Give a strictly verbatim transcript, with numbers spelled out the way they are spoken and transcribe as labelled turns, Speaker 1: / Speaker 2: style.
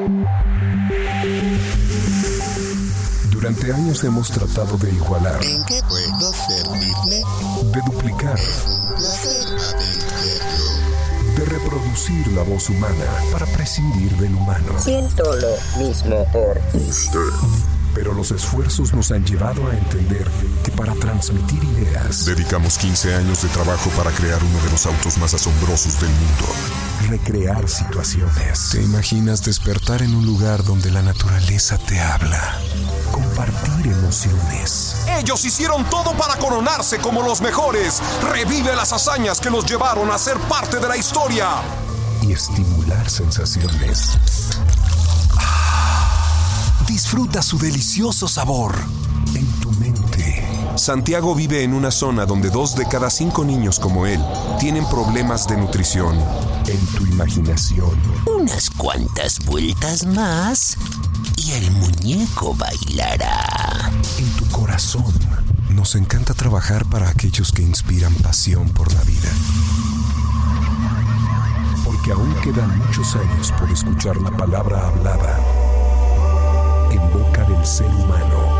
Speaker 1: Durante años hemos tratado de igualar,
Speaker 2: ¿En qué puedo servirle?
Speaker 1: de duplicar,
Speaker 2: Placer atenderlo.
Speaker 1: de reproducir la voz humana para prescindir del humano.
Speaker 3: Siento lo mismo por
Speaker 2: Usted.
Speaker 1: Pero los esfuerzos nos han llevado a entender que para transmitir ideas,
Speaker 4: Dedicamos quince años de trabajo para crear uno de los autos más asombrosos del mundo.
Speaker 1: recrear situaciones,
Speaker 4: ¿Te imaginas despertar en un lugar donde la naturaleza te habla?
Speaker 1: compartir emociones,
Speaker 5: Ellos hicieron todo para coronarse como los mejores. Revive las hazañas que los llevaron a ser parte de la historia.
Speaker 1: y estimular sensaciones.
Speaker 4: Disfruta su delicioso sabor.
Speaker 1: En tu mente,
Speaker 5: Santiago vive en una zona donde dos de cada cinco niños como él tienen problemas de nutrición.
Speaker 1: en tu imaginación,
Speaker 3: unas cuantas vueltas más y el muñeco bailará.
Speaker 1: en tu corazón.
Speaker 4: Nos encanta trabajar para aquellos que inspiran pasión por la vida.
Speaker 1: Porque aún quedan muchos años por escuchar la palabra hablada en boca del ser humano.